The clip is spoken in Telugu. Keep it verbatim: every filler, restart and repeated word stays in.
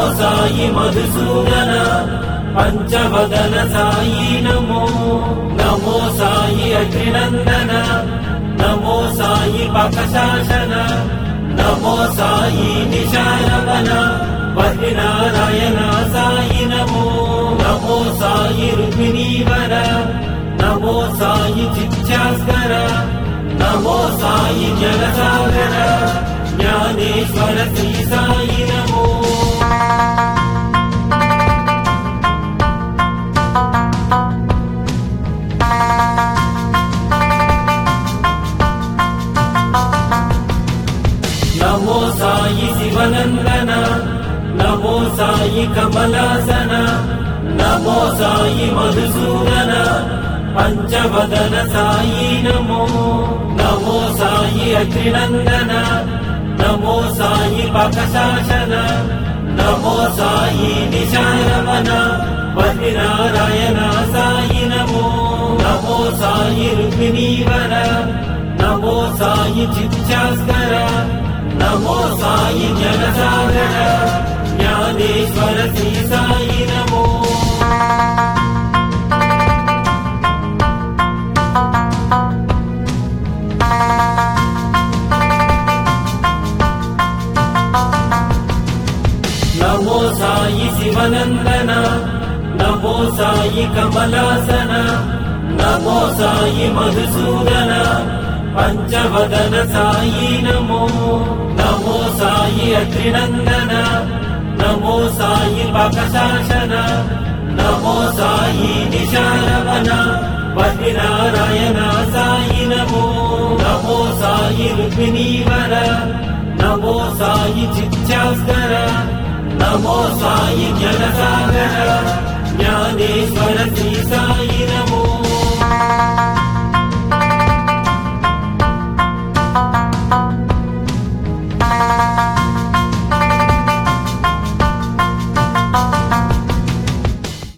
సాయి మధుసూదన పంచవదన సాయి నమో నమో సాయి అగ్నినందన నమో సాయి పకశాసన నమో సాయి నిశారవన వరినారాయణ సాయి నమో నమో సాయి రుక్మిణీవర నమో సాయి చిత్యాస్కర నమో సాయి జలసాగర జ్ఞానేశ్వర శ్రీ సాయి నమో నమో సాయి శివనందన నమో సాయి కమలాసన నమో సాయి మధుసూదన పంచవదన సాయి నమో నమో సాయి అగ్నినందన నమో సాయి పకశాసన నమో సాయి నిశారవన వరినారాయణ సాయి నమో నమో సాయి రుక్మిణీవర నమో సాయి చిత్యాస్కర నమో సాయి జలసాగర జ్ఞానేశ్వర శ్రీ సాయి నమో నమో సాయి శివనందన నమో సాయి కమలాసన నమో సాయి మధుసూదన పంచవదన సాయి నమో నమో సాయి అగ్నినందన నమో సాయి పకశాసన నమో సాయి నిశారవన వరినారాయణ సాయి నమో నమో సాయి రుక్మిణీవర నమో సాయి చిత్యాస్కర నమో సాయి జలసాగర జ్ఞానేశ్వర శ్రీ సాయి